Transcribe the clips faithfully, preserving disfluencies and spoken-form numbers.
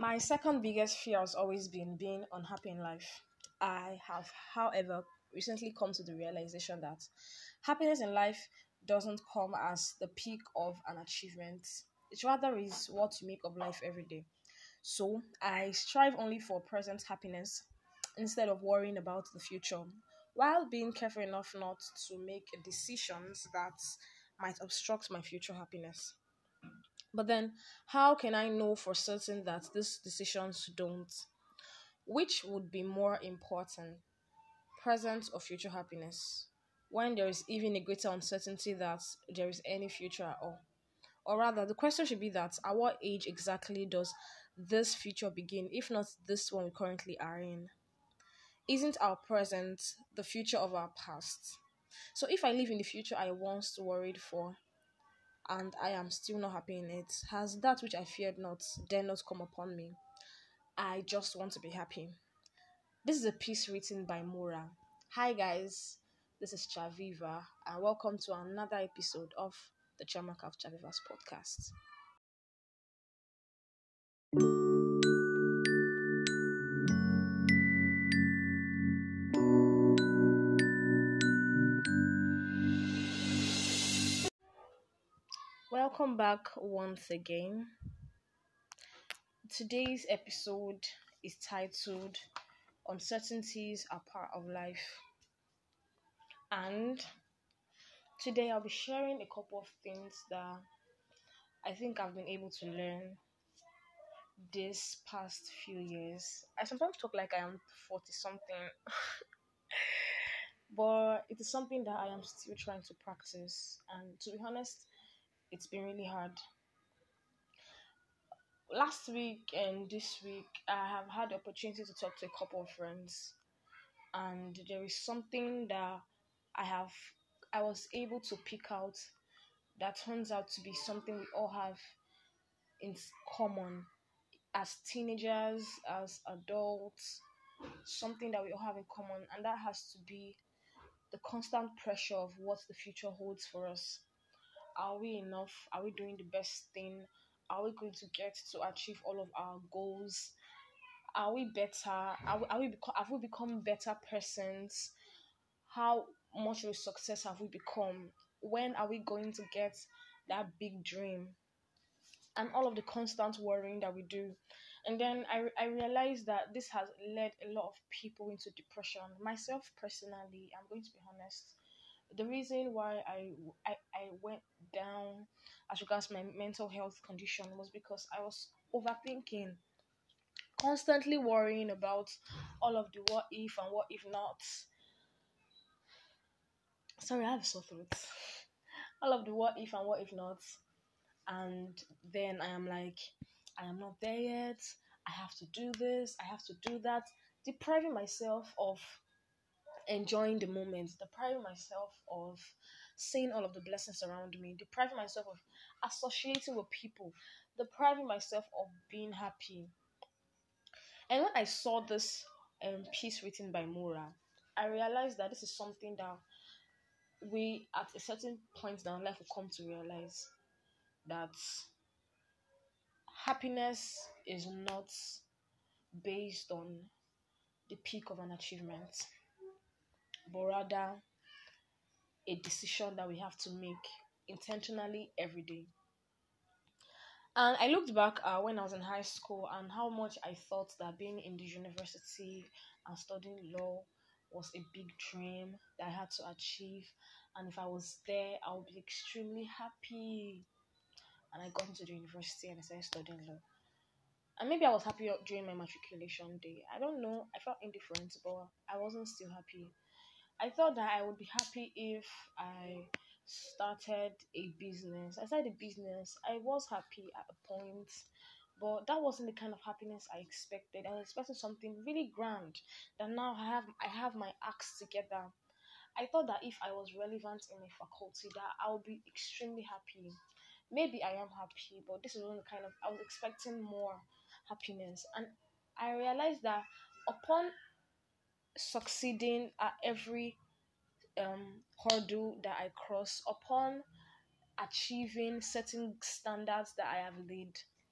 My second biggest fear has always been being unhappy in life. I have, however, recently come to the realization that happiness in life doesn't come as the peak of an achievement. It rather is what you make of life every day. So I strive only for present happiness instead of worrying about the future, while being careful enough not to make decisions that might obstruct my future happiness. But then, how can I know for certain that these decisions don't? Which would be more important, present or future happiness? When there is even a greater uncertainty that there is any future at all. Or rather, the question should be that at what age exactly does this future begin, if not this one we currently are in? Isn't our present the future of our past? So if I live in the future I once worried for, and I am still not happy in it, has that which I feared not dare not come upon me? I just want to be happy. This is a piece written by Mora. Hi guys, this is Chaviva, and welcome to another episode of the Chamaka of Chaviva's podcast. Welcome back once again. Today's episode is titled Uncertainties Are Part of Life. And today I'll be sharing a couple of things that I think I've been able to learn this past few years. I sometimes talk like I am forty something, but it is something that I am still trying to practice. And to be honest, it's been really hard. Last week and this week, I have had the opportunity to talk to a couple of friends, and there is something that I have I was able to pick out that turns out to be something we all have in common as teenagers, as adults, something that we all have in common, and that has to be the constant pressure of what the future holds for us. Are we enough? Are we doing the best thing? Are we going to get to achieve all of our goals? Are we better? Are we, are we beco- have we become better persons? How much of a success have we become? When are we going to get that big dream? And all of the constant worrying that we do. And then I, I realized that this has led a lot of people into depression. Myself personally, I'm going to be honest, the reason why I, I, I went down as regards my mental health condition was because I was overthinking, constantly worrying about all of the what if and what if not. Sorry, I have a sore throat. All of the what if and what if not. And then I am like, I am not there yet. I have to do this. I have to do that. Depriving myself of enjoying the moment, depriving myself of seeing all of the blessings around me, depriving myself of associating with people, depriving myself of being happy. And when I saw this um, piece written by Mura, I realized that this is something that we, at a certain point in our life, will come to realize that happiness is not based on the peak of an achievement, but rather a decision that we have to make intentionally every day. And I looked back uh, when I was in high school and how much I thought that being in the university and studying law was a big dream that I had to achieve. And if I was there, I would be extremely happy. And I got into the university and I started studying law. And maybe I was happy during my matriculation day. I don't know. I felt indifferent, but I wasn't still happy. I thought that I would be happy if I started a business. I started a business. I was happy at a point, but that wasn't the kind of happiness I expected. I was expecting something really grand. That now I have I have my acts together. I thought that if I was relevant in a faculty, that I would be extremely happy. Maybe I am happy, but this is one kind of I was expecting more happiness, and I realized that upon succeeding at every um, hurdle that I cross, upon achieving certain standards that I have laid,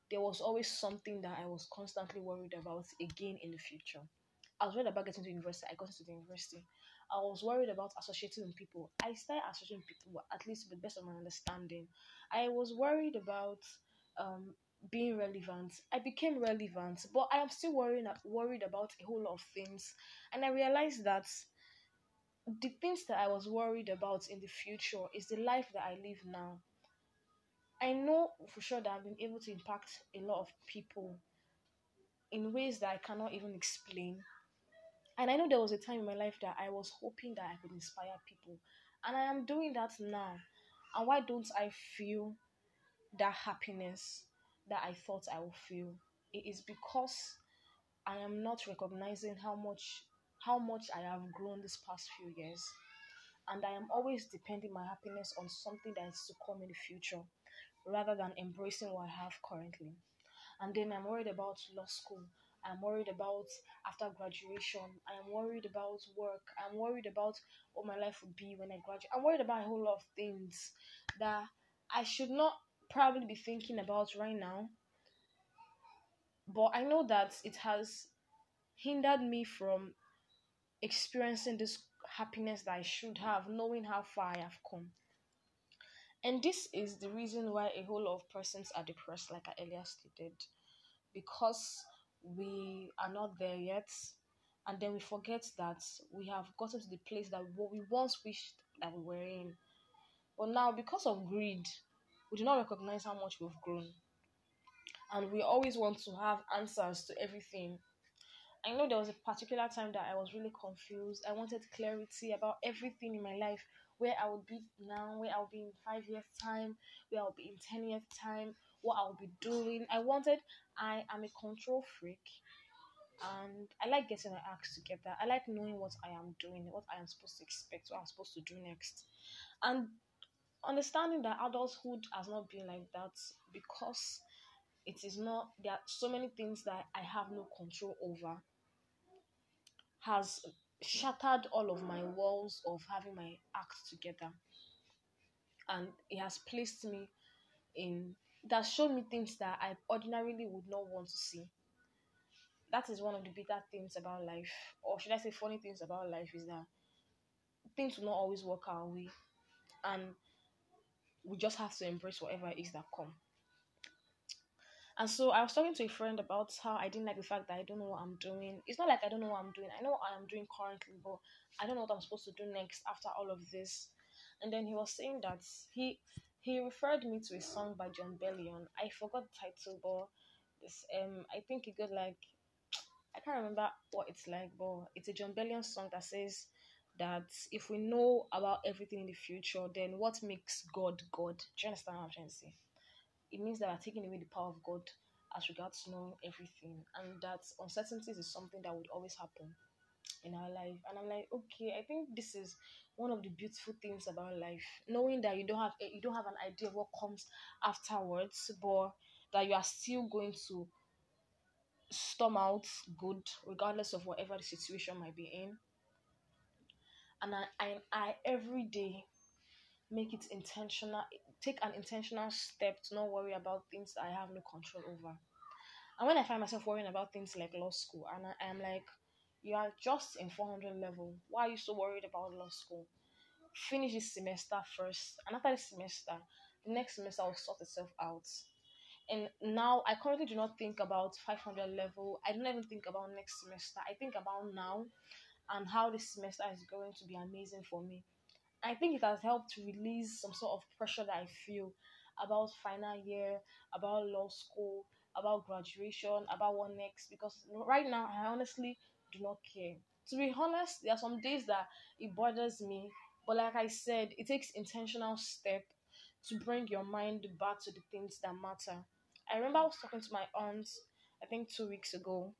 there was always something that I was constantly worried about again in the future. I was worried about getting to university. I got into the university. I was worried about associating with people. I started associating with people, at least to the best of my understanding. I was worried about um, being relevant. I became relevant, but I am still worrying, worried about a whole lot of things. And I realized that the things that I was worried about in the future is the life that I live now. I know for sure that I've been able to impact a lot of people in ways that I cannot even explain. And I know there was a time in my life that I was hoping that I could inspire people. And I am doing that now. And why don't I feel that happiness that I thought I would feel? It is because I am not recognizing how much how much I have grown this past few years. And I am always depending my happiness on something that is to come in the future rather than embracing what I have currently. And then I'm worried about law school. I'm worried about after graduation. I'm worried about work. I'm worried about what my life would be when I graduate. I'm worried about a whole lot of things that I should not probably be thinking about right now. But I know that it has hindered me from experiencing this happiness that I should have, knowing how far I have come. And this is the reason why a whole lot of persons are depressed, like I earlier stated, because we are not there yet, and then we forget that we have gotten to the place that what we once wished that we were in. But now, because of greed, we do not recognize how much we've grown, and we always want to have answers to everything. I know there was a particular time that I was really confused. I wanted clarity about everything in my life, where I would be now, where I'll be in five years' time, where I'll be in ten years' time, what I'll be doing. I wanted, I am a control freak, and I like getting my acts together. I like knowing what I am doing, what I am supposed to expect, what I'm supposed to do next. And understanding that adulthood has not been like that because it is not, there are so many things that I have no control over has shattered all of my walls of having my act together, and it has placed me in that showed me things that I ordinarily would not want to see. That is one of the bitter things about life, or should I say funny things about life, is that things will not always work our way, and we just have to embrace whatever it is that come. And so I was talking to a friend about how I didn't like the fact that I don't know what I'm doing. It's not like I don't know what I'm doing. I know what I am doing currently, but I don't know what I'm supposed to do next after all of this. And then he was saying that he he referred me to a song by John Bellion. I forgot the title, but this um I think it got like, I can't remember what it's like, but it's a John Bellion song that says that if we know about everything in the future, then what makes God God? Do you understand what I'm trying to say? It means that we're taking away the power of God as regards to knowing everything, and that uncertainties is something that would always happen in our life. And I'm like, okay, I think this is one of the beautiful things about life, knowing that you don't have you don't have an idea of what comes afterwards, but that you are still going to storm out good regardless of whatever the situation might be in. And I, I, I every day make it intentional, take an intentional step to not worry about things that I have no control over. And when I find myself worrying about things like law school, and I am like, you are just in four hundred level, why are you so worried about law school? Finish this semester first, and after this semester, the next semester will sort itself out. And now I currently do not think about five hundred level. I don't even think about next semester. I think about now and how this semester is going to be amazing for me. I think it has helped to release some sort of pressure that I feel about final year, about law school, about graduation, about what next. Because right now, I honestly do not care. To be honest, there are some days that it bothers me. But like I said, it takes intentional step to bring your mind back to the things that matter. I remember I was talking to my aunt, I think two weeks ago,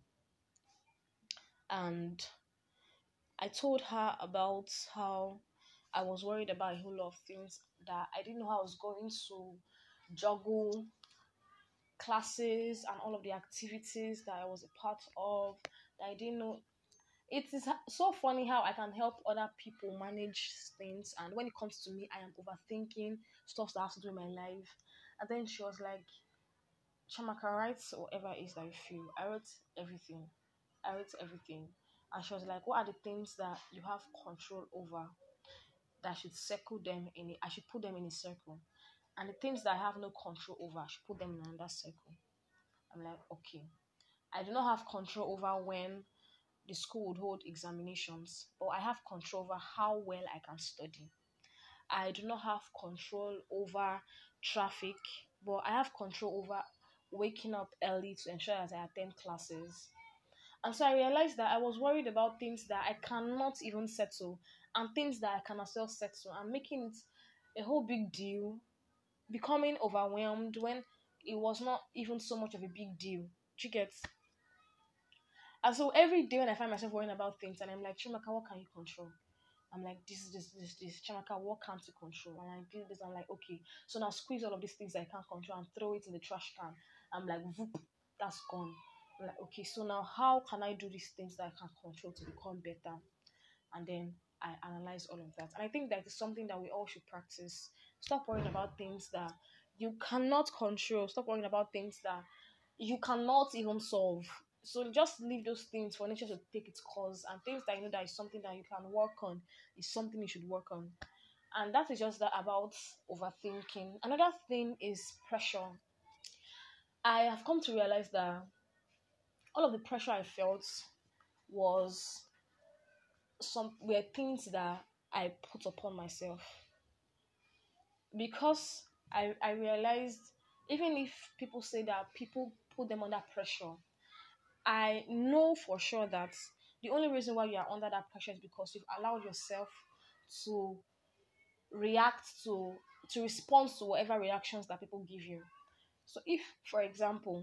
and I told her about how I was worried about a whole lot of things, that I didn't know how I was going to juggle classes and all of the activities that I was a part of. That I didn't know. It is so funny how I can help other people manage things, and when it comes to me, I am overthinking stuff that has to do with my life. And then she was like, Chamaka, write whatever it is that you feel. I wrote everything. I wrote everything. And she was like, what are the things that you have control over that I should circle them in it? I should put them in a circle. And the things that I have no control over, I should put them in another circle. I'm like, okay. I do not have control over when the school would hold examinations, but I have control over how well I can study. I do not have control over traffic, but I have control over waking up early to ensure that I attend classes. And so I realized that I was worried about things that I cannot even settle and things that I can as well settle and making it a whole big deal, becoming overwhelmed when it was not even so much of a big deal. Do you get? And so every day when I find myself worrying about things and I'm like, Chimaka, what can you control? I'm like, this, this, this, this. Chamaka, what can't you control? And I do this. I'm like, okay. So now squeeze all of these things I can't control and throw it in the trash can. I'm like, whoop, that's gone. I'm like, okay. So now how can I do these things that I can control to become better? And then I analyze all of that. And I think that is something that we all should practice. Stop worrying about things that you cannot control. Stop worrying about things that you cannot even solve. So just leave those things for nature to take its course, and things that you know that is something that you can work on is something you should work on. And that is just that about overthinking. Another thing is pressure. I have come to realize that all of the pressure I felt was some were things that I put upon myself because I I realized even if people say that people put them under pressure, I know for sure that the only reason why you are under that pressure is because you've allowed yourself to react to to respond to whatever reactions that people give you. So if, for example,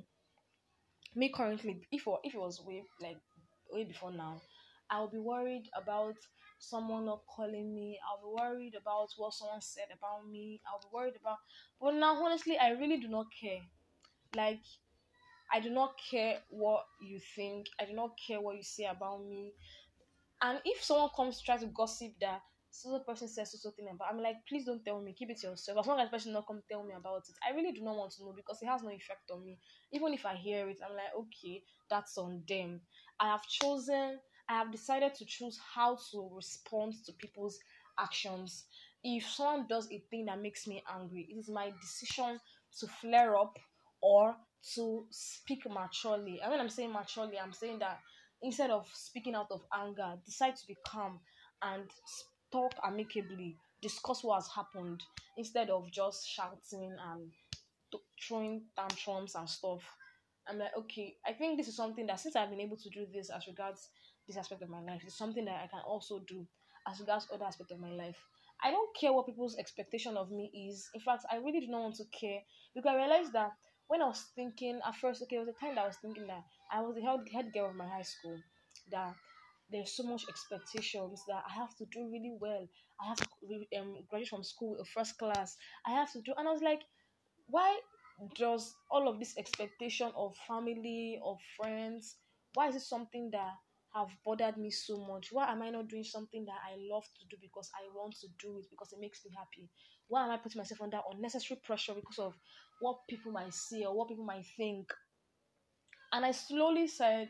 me currently, if it, if it was way like way before now, I'll be worried about someone not calling me. I'll be worried about what someone said about me. I'll be worried about. But now, honestly, I really do not care. Like I do not care what you think. I do not care what you say about me. And if someone comes to try to gossip that so person says so something about, I'm like, please don't tell me. Keep it to yourself. As long as the person not come tell me about it, I really do not want to know because it has no effect on me. Even if I hear it, I'm like, okay, that's on them. I have chosen. I have decided to choose how to respond to people's actions. If someone does a thing that makes me angry, it is my decision to flare up or to speak maturely. And when I'm saying maturely, I'm saying that instead of speaking out of anger, decide to be calm and talk amicably, discuss what has happened instead of just shouting and th- throwing tantrums and stuff. I'm like, okay, I think this is something that since I've been able to do this as regards this aspect of my life, it's something that I can also do as regards other aspect of my life. I don't care what people's expectation of me is. In fact, I really do not want to care because I realized that when I was thinking at first, okay, there was a time that I was thinking that I was the head, head girl of my high school, that there's so much expectations that I have to do really well. I have to um, graduate from school with a first class. I have to do, and I was like, why does all of this expectation of family, of friends, why is it something that have bothered me so much? Why am I not doing something that I love to do because I want to do it because it makes me happy? Why am I putting myself under unnecessary pressure because of what people might say or what people might think? And I slowly said,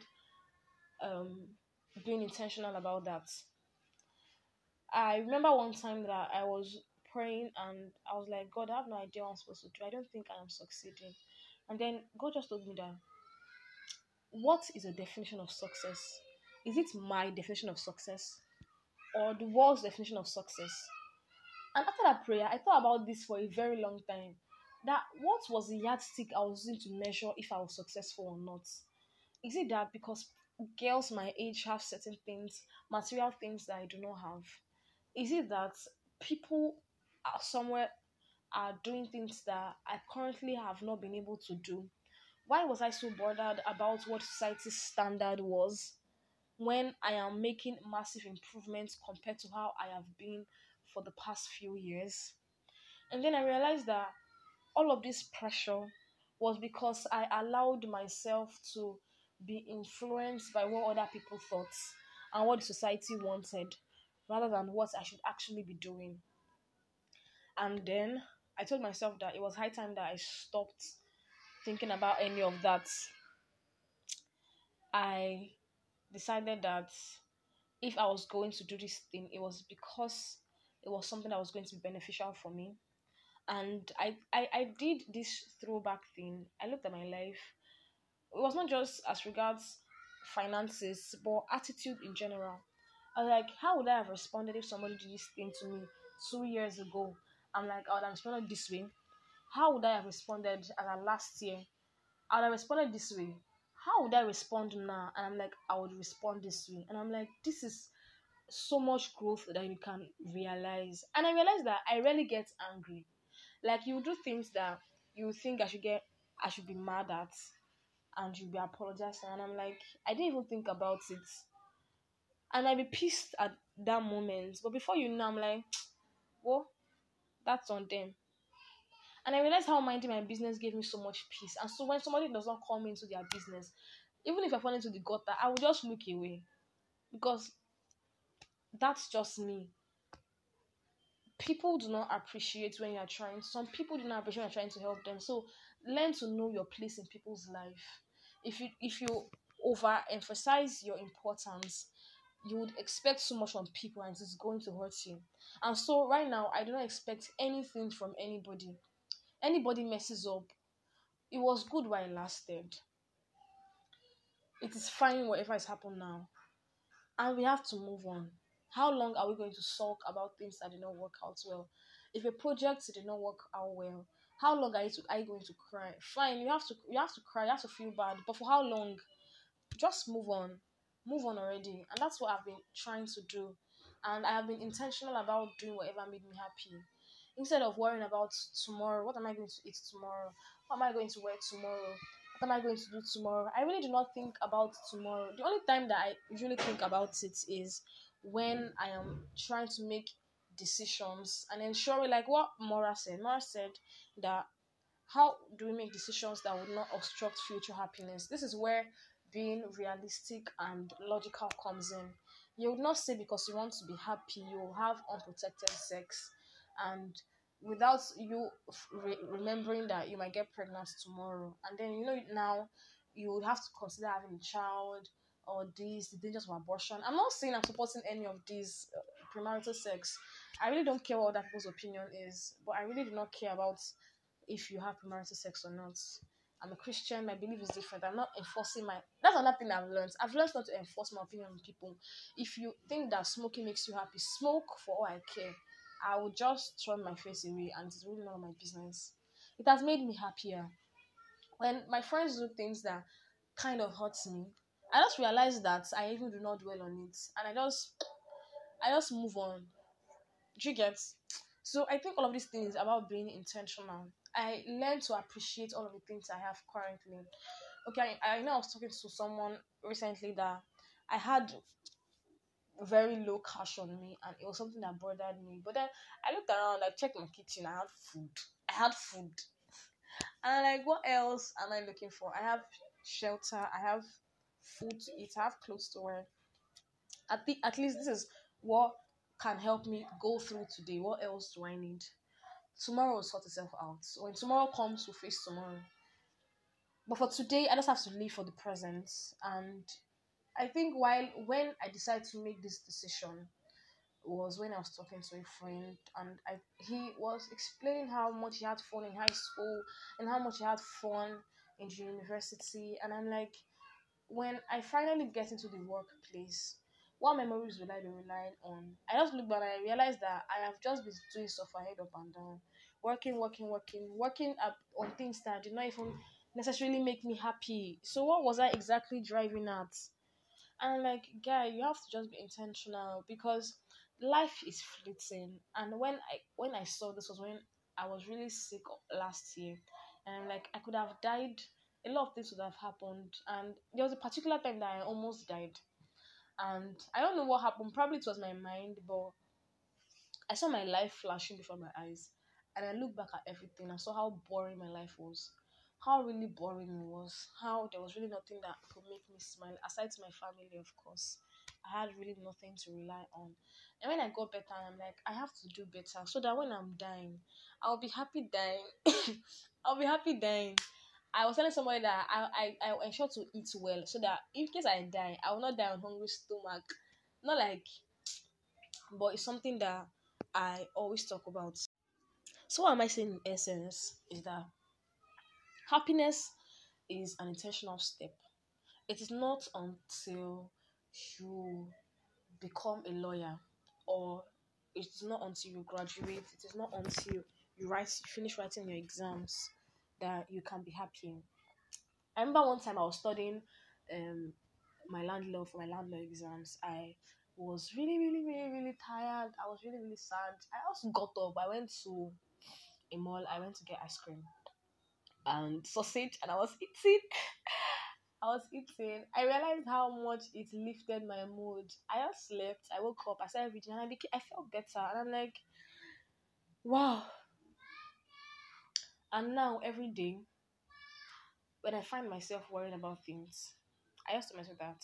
um, being intentional about that. I remember one time that I was praying and I was like, God, I have no idea what I'm supposed to do. I don't think I am succeeding. And then God just told me that, what is a definition of success? Is it my definition of success or the world's definition of success? And after that prayer, I thought about this for a very long time. That what was the yardstick I was using to measure if I was successful or not? Is it that because girls my age have certain things, material things that I do not have? Is it that people are somewhere are doing things that I currently have not been able to do? Why was I so bothered about what society's standard was when I am making massive improvements compared to how I have been for the past few years? And then I realized that all of this pressure was because I allowed myself to be influenced by what other people thought and what the society wanted rather than what I should actually be doing. And then I told myself that it was high time that I stopped thinking about any of that, I decided that if I was going to do this thing, it was because it was something that was going to be beneficial for me. And I, I, I did this throwback thing. I looked at my life. It was not just as regards finances, but attitude in general. I was like, how would I have responded if somebody did this thing to me two years ago? I'm like, I would have responded this way. How would I have responded as a last year? I would have responded this way. How would I respond now? And I'm like, I would respond this way. And I'm like, this is so much growth that you can realize. And I realized that I rarely get angry. Like you do things that you think I should get, I should be mad at, and you'll be apologizing. And I'm like, I didn't even think about it. And I'd be pissed at that moment. But before you know, I'm like, well, that's on them. And I realized how minding my business gave me so much peace. And so when somebody does not come into their business, even if I fall into the gutter, I will just look away. Because that's just me. People do not appreciate when you're trying. Some people do not appreciate when you're trying to help them. So learn to know your place in people's life. If you if you overemphasize your importance, you would expect so much from people and it's going to hurt you. And so right now I do not expect anything from anybody. Anybody messes up, it was good while it lasted. It is fine whatever has happened now. And we have to move on. How long are we going to sulk about things that did not work out well? If a project did not work out well, how long are you, to, are you going to cry? Fine, you have to you have to cry, you have to feel bad, but for how long? Just move on. Move on already. And that's what I've been trying to do. And I have been intentional about doing whatever made me happy. Instead of worrying about tomorrow, what am I going to eat tomorrow? What am I going to wear tomorrow? What am I going to do tomorrow? I really do not think about tomorrow. The only time that I usually think about it is when I am trying to make decisions and ensuring, like what Mora said. Mora said that how do we make decisions that would not obstruct future happiness? This is where being realistic and logical comes in. You would not say because you want to be happy, you will have unprotected sex, and without you re- remembering that you might get pregnant tomorrow, and then you know now you would have to consider having a child or this the dangers of abortion. I'm not saying I'm supporting any of these uh, premarital sex. I really don't care what other people's opinion is, but I really do not care about if you have premarital sex or not. I'm a Christian, my belief is different. I'm not enforcing my that's another thing I've learned. I've learned not to enforce my opinion on people. If you think that smoking makes you happy, smoke for all I care. I will just turn my face away and it's really none of my business. It has made me happier. When my friends do things that kind of hurts me, I just realize that I even do not dwell on it. And I just I just move on. Do you get? So I think all of these things about being intentional. I learned to appreciate all of the things I have currently. Okay, I, I know I was talking to someone recently that I had very low cash on me and it was something that bothered me. But then I looked around, I checked my kitchen, I had food. I had food. And I'm like, what else am I looking for? I have shelter, I have food to eat, I have clothes to wear. At, the, at least this is what can help me go through today. What else do I need? Tomorrow will sort itself out. So when tomorrow comes, we'll face tomorrow. But for today, I just have to live for the present. And I think while when I decided to make this decision was when I was talking to a friend, and I he was explaining how much he had fun in high school and how much he had fun in the university. And I'm like, when I finally get into the workplace, what memories will I be relying on? I just look back and I realized that I have just been doing stuff ahead up and down, working, working, working, working up on things that did not even necessarily make me happy. So what was I exactly driving at? And like, guy, you have to just be intentional because life is fleeting. And when I when I saw this was when I was really sick last year, and like I could have died. A lot of things would have happened, and there was a particular time that I almost died, and I don't know what happened. Probably it was my mind, but I saw my life flashing before my eyes, and I looked back at everything. I saw how boring my life was, how really boring it was, how there was really nothing that could make me smile, aside to my family, of course. I had really nothing to rely on. And when I got better, I'm like, I have to do better so that when I'm dying, I'll be happy dying. I'll be happy dying. I was telling somebody that I, I, I ensure to eat well so that in case I die, I will not die on hungry stomach. Not like, but it's something that I always talk about. So what am I saying in essence is that happiness is an intentional step. It is not until you become a lawyer, or it is not until you graduate, it is not until you write you finish writing your exams that you can be happy. I remember one time I was studying um my land law for my land law exams. I was really, really, really, really tired. I was really, really sad. I also got up. I went to a mall. I went to get ice cream and sausage, and I was eating. I was eating. I realized how much it lifted my mood. I just slept. I woke up. I started reading, and I became. I felt better. And I'm like, wow. And now every day, when I find myself worrying about things, I ask myself that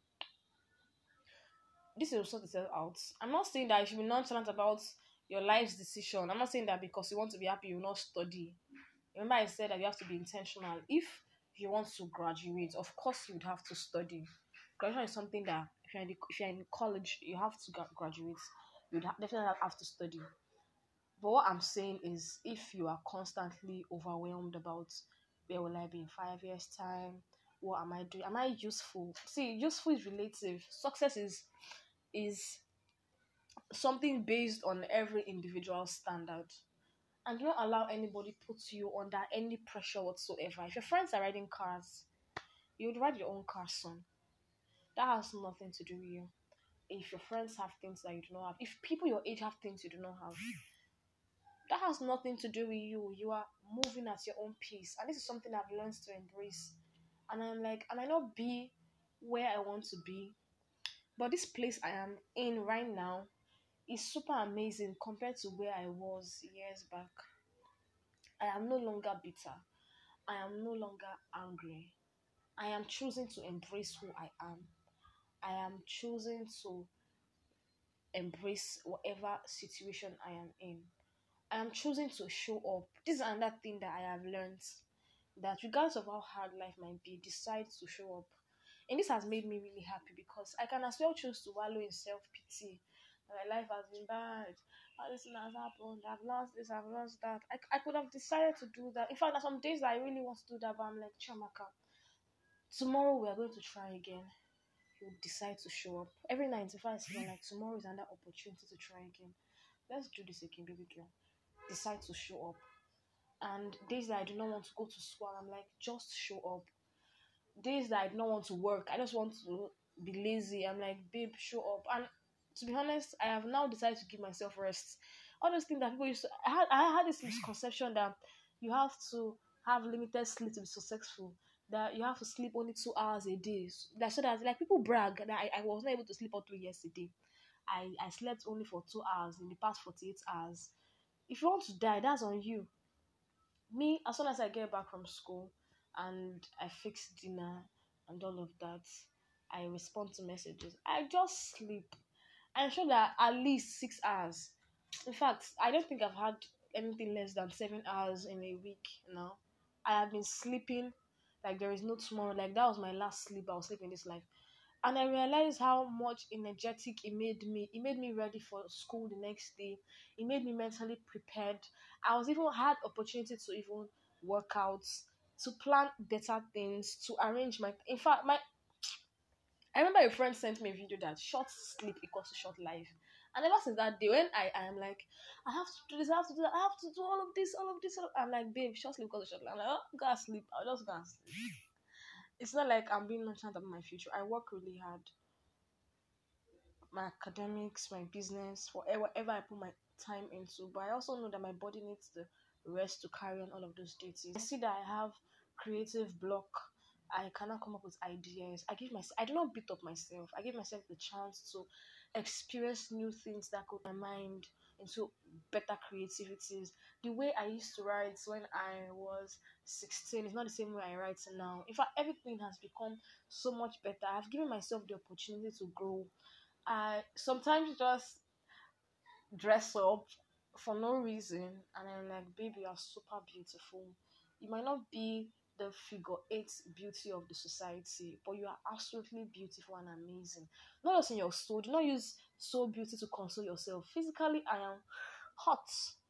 this will sort itself out. I'm not saying that you should be nonchalant about your life's decision. I'm not saying that because you want to be happy, you will not study. Remember, I said that you have to be intentional. If you want to graduate, of course you would have to study. Graduation is something that if you're in, the, if you're in college, you have to gra- graduate. You would ha- definitely have to study. But what I'm saying is, if you are constantly overwhelmed about where will I be in five years' time, what am I doing? Am I useful? See, useful is relative. Success is is something based on every individual standard. And do not allow anybody put you under any pressure whatsoever. If your friends are riding cars, you would ride your own car soon. That has nothing to do with you. If your friends have things that you do not have, if people your age have things you do not have, that has nothing to do with you. You are moving at your own pace. And this is something I've learned to embrace. And I'm like, I might not be where I want to be, but this place I am in right now is super amazing compared to where I was years back. I am no longer bitter. I am no longer angry. I am choosing to embrace who I am. I am choosing to embrace whatever situation I am in. I am choosing to show up. This is another thing that I have learned, that regardless of how hard life might be, decide to show up. And this has made me really happy because I can as well choose to wallow in self pity. My life has been bad. All this thing has happened. I've lost this. I've lost that. I, I could have decided to do that. In fact, there's some days that I really want to do that, but I'm like, Chamaka, tomorrow we are going to try again. You decide to show up. Every night, if I say like tomorrow is another opportunity to try again. Let's do this again, baby girl. Decide to show up. And days that I do not want to go to school, I'm like, just show up. Days that I do not want to work, I just want to be lazy. I'm like, babe, show up. And to be honest, I have now decided to give myself rest. All those things that people used to, I had, I had this misconception that you have to have limited sleep to be successful. That you have to sleep only two hours a day. That so that like people brag that I, I was not able to sleep all three yesterday. I, I slept only for two hours in the past forty-eight hours. If you want to die, that's on you. Me, as soon as I get back from school and I fix dinner and all of that, I respond to messages. I just sleep. I ensure that at least six hours. In fact, I don't think I've had anything less than seven hours in a week now. I have been sleeping like there is no tomorrow. Like that was my last sleep I was sleeping this life. And I realized how much energetic it made me. It made me ready for school the next day. It made me mentally prepared. I was even had opportunity to even work out, to plan better things, to arrange my. In fact, my I remember a friend sent me a video that short sleep equals to short life. And ever since that day, when I, I am like, I have to do this, I have to do that, I have to do all of this, all of this. All of, I'm like, babe, short sleep equals to short life. I'm like, oh, go and sleep. I'll just go and sleep. It's not like I'm being nonchalant about my future. I work really hard. My academics, my business, whatever, whatever I put my time into. But I also know that my body needs the rest to carry on all of those duties. I see that I have creative block. I cannot come up with ideas. I give myself I do not beat up myself. I give myself the chance to experience new things that could my mind into better creativities. The way I used to write when I was sixteen is not the same way I write now. In fact, everything has become so much better. I've given myself the opportunity to grow. I sometimes just dress up for no reason, and I'm like, baby, you're super beautiful. You might not be the figure eight beauty of the society, but you are absolutely beautiful and amazing. Not just in your soul. Do not use soul beauty to console yourself. Physically, I am hot,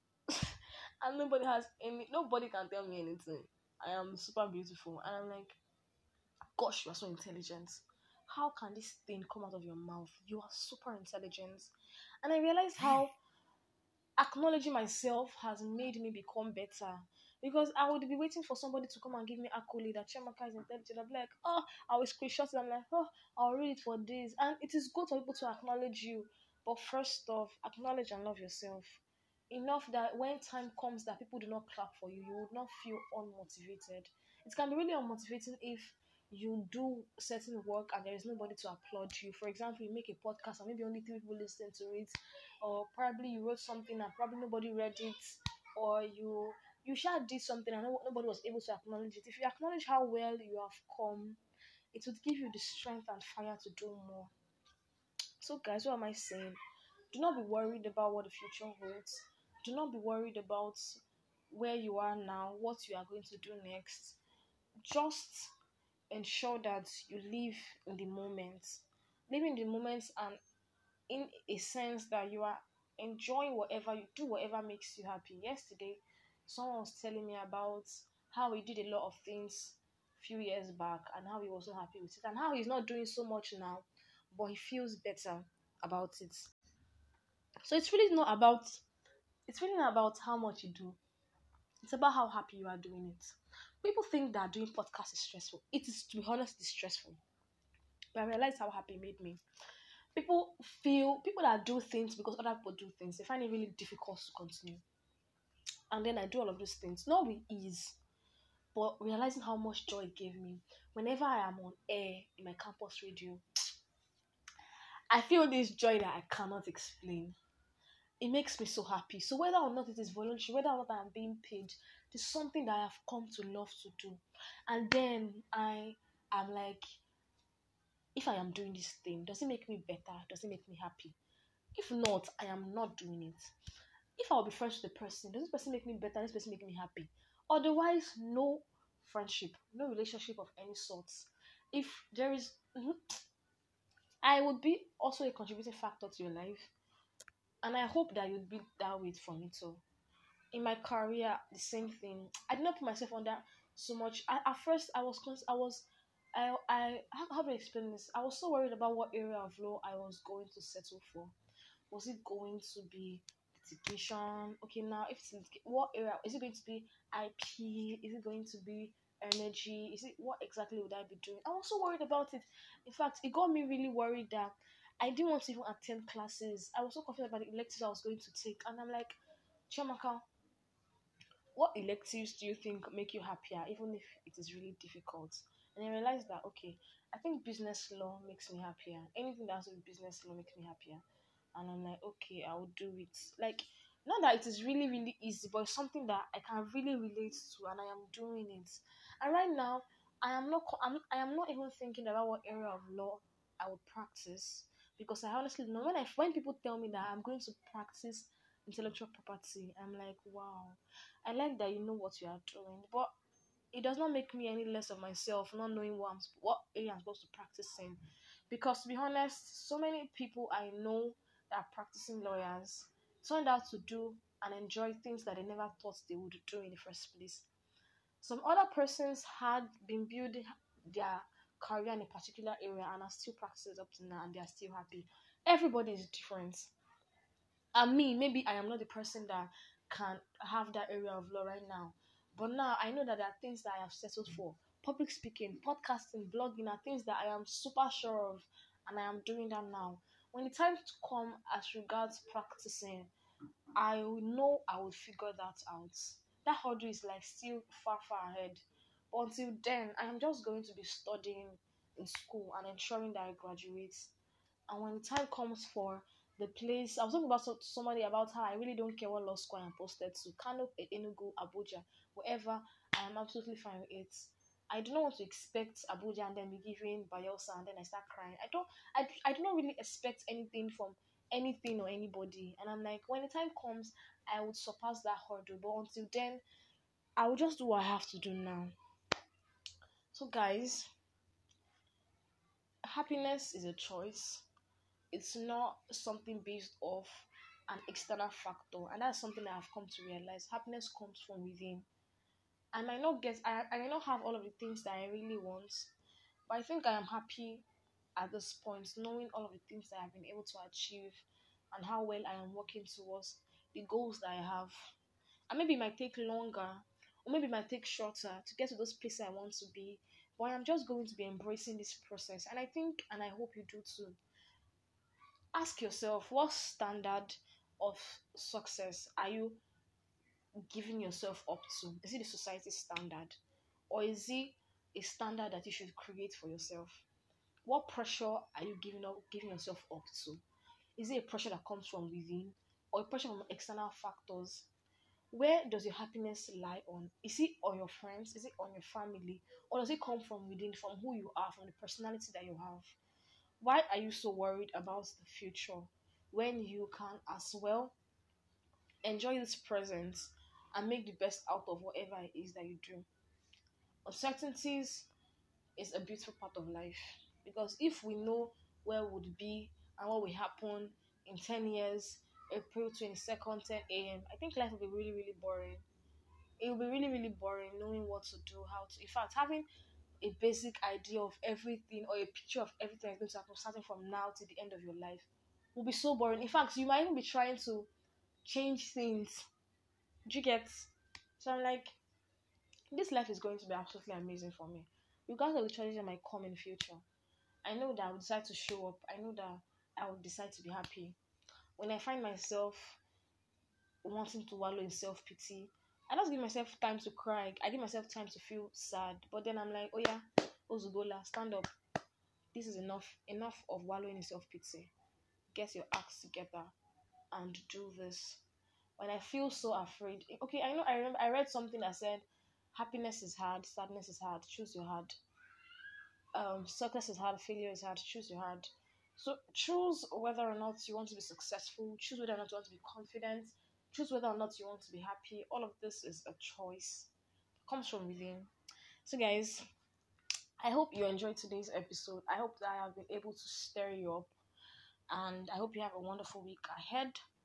and nobody has any. Nobody can tell me anything. I am super beautiful, and I'm like, gosh, you are so intelligent. How can this thing come out of your mouth? You are super intelligent, and I realized how acknowledging myself has made me become better. Because I would be waiting for somebody to come and give me accolade that Chiamaka is intelligent. I'll be like, oh, I will screenshot it. I'm like, oh, I'll read it for days. And it is good for people to acknowledge you. But first off, acknowledge and love yourself. Enough that when time comes that people do not clap for you, you would not feel unmotivated. It can be really unmotivating if you do certain work and there is nobody to applaud you. For example, you make a podcast and maybe only three people listen to it, or probably you wrote something and probably nobody read it, or you you sure did something and no, nobody was able to acknowledge it. If you acknowledge how well you have come, it would give you the strength and fire to do more. So, guys, what am I saying? Do not be worried about what the future holds. Do not be worried about where you are now, what you are going to do next. Just ensure that you live in the moment. Live in the moment, and in a sense that you are enjoying whatever you do, whatever makes you happy. Yesterday, someone was telling me about how he did a lot of things a few years back and how he was so happy with it, and how he's not doing so much now, but he feels better about it. So it's really not about it's really not about how much you do. It's about how happy you are doing it. People think that doing podcast is stressful. It is, to be honest, it's stressful. But I realized how happy it made me. People feel people that do things because other people do things, they find it really difficult to continue. And then I do all of those things, not with ease, but realizing how much joy it gave me. Whenever I am on air in my campus radio, I feel this joy that I cannot explain. It makes me so happy. So whether or not it is voluntary, whether or not I am being paid, it's something that I have come to love to do. And then I am like, if I am doing this thing, does it make me better? Does it make me happy? If not, I am not doing it. If I'll be friends with the person, does this person make me better? Does this person make me happy? Otherwise, no friendship, no relationship of any sort. If there is, mhm, I would be also a contributing factor to your life, and I hope that you'd be that way for me too. In my career, the same thing. I did not put myself under so much. I, at first, I was, cons- I was, I, I, how, how do I explain this? I was so worried about what area of law I was going to settle for. Was it going to be litigation? Okay, now if it's litig- what area is it going to be? I P? Is it going to be energy? Is it what exactly would I be doing? I was so worried about it. In fact, it got me really worried that I didn't want to even attend classes. I was so confused about the electives I was going to take, and I'm like, Chiamaka, what electives do you think make you happier, even if it is really difficult? And I realized that okay, I think business law makes me happier. Anything that has to do with business law makes me happier. And I'm like, okay, I will do it. Like, not that it is really, really easy, but it's something that I can really relate to, and I am doing it. And right now, I am not, co- I'm, I am not even thinking about what area of law I would practice, because I honestly know when I when people tell me that I'm going to practice intellectual property, I'm like, wow, I like that you know what you are doing, but it does not make me any less of myself not knowing what I'm what area I'm supposed to practice in. Because to be honest, so many people I know that are practicing lawyers turned out to do and enjoy things that they never thought they would do in the first place. Some other persons had been building their career in a particular area and are still practicing up to now, and they are still happy. Everybody is different. And me, maybe I am not the person that can have that area of law right now. But now I know that there are things that I have settled for. Public speaking, podcasting, blogging are things that I am super sure of, and I am doing that now. When the time to come as regards practicing, I will know I will figure that out. That hurdle is like still far, far ahead. But until then, I am just going to be studying in school and ensuring that I graduate. And when the time comes for the place, I was talking about so, somebody about how I really don't care what law school I'm posted to. Kano, Enugu, Abuja, wherever, I am absolutely fine with it. I do not want to expect Abuja and then be giving Bayelsa and then I start crying. I don't. I, I do not really expect anything from anything or anybody. And I'm like, when the time comes, I would surpass that hurdle. But until then, I will just do what I have to do now. So, guys, happiness is a choice. It's not something based off an external factor, and that's something that I've come to realize. Happiness comes from within. I might not get, I, I might not have all of the things that I really want, but I think I am happy at this point, knowing all of the things that I've been able to achieve and how well I am working towards the goals that I have. And maybe it might take longer, or maybe it might take shorter to get to those places I want to be, but I'm just going to be embracing this process. And I think, and I hope you do too, ask yourself, what standard of success are you giving yourself up to? Is it the society standard, or is it a standard that you should create for yourself? What pressure are you giving up giving yourself up to? Is it a pressure that comes from within, or a pressure from external factors? Where does your happiness lie on? Is it on your friends? Is it on your family? Or does it come from within, from who you are, from the personality that you have? Why are you so worried about the future when you can as well enjoy this present and make the best out of whatever it is that you do? Uncertainties is a beautiful part of life, because if we know where we would be and what will happen in ten years, April twenty-second, ten a.m., I think life will be really, really boring. It will be really, really boring knowing what to do, how to. In fact, having a basic idea of everything or a picture of everything that's going to happen starting from now to the end of your life will be so boring. In fact, you might even be trying to change things. Do you get? So I'm like, this life is going to be absolutely amazing for me. Regardless of the challenges that might come in the future, I know that I will decide to show up. I know that I will decide to be happy. When I find myself wanting to wallow in self-pity, I just give myself time to cry. I give myself time to feel sad. But then I'm like, oh yeah, Ozugola, stand up. This is enough. Enough of wallowing in self-pity. Get your acts together and do this. When I feel so afraid, okay, I know I remember I read something that said, happiness is hard, sadness is hard, choose your hard. Um, success is hard, failure is hard, choose your hard. So choose whether or not you want to be successful, choose whether or not you want to be confident, choose whether or not you want to be happy. All of this is a choice. It comes from within. So guys, I hope you enjoyed today's episode. I hope that I have been able to stir you up, and I hope you have a wonderful week ahead.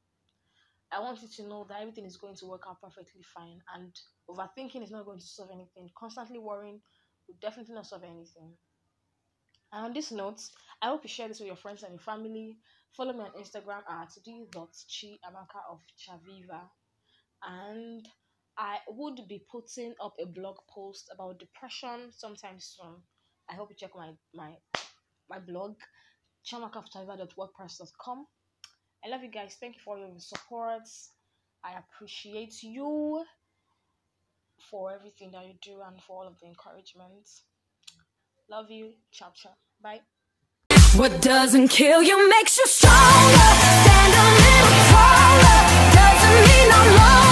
I want you to know that everything is going to work out perfectly fine, and overthinking is not going to solve anything. Constantly worrying will definitely not solve anything. And on this note, I hope you share this with your friends and your family. Follow me on Instagram at d dot chi amaka of chaviva, and I would be putting up a blog post about depression sometime soon. I hope you check my my my blog, chiamaka of chaviva dot wordpress dot com. I love you guys. Thank you for your support. I appreciate you for everything that you do and for all of the encouragement. Love you. Ciao, ciao. Bye. What doesn't kill you makes you stronger. Stand a little taller. Doesn't mean I'm lost.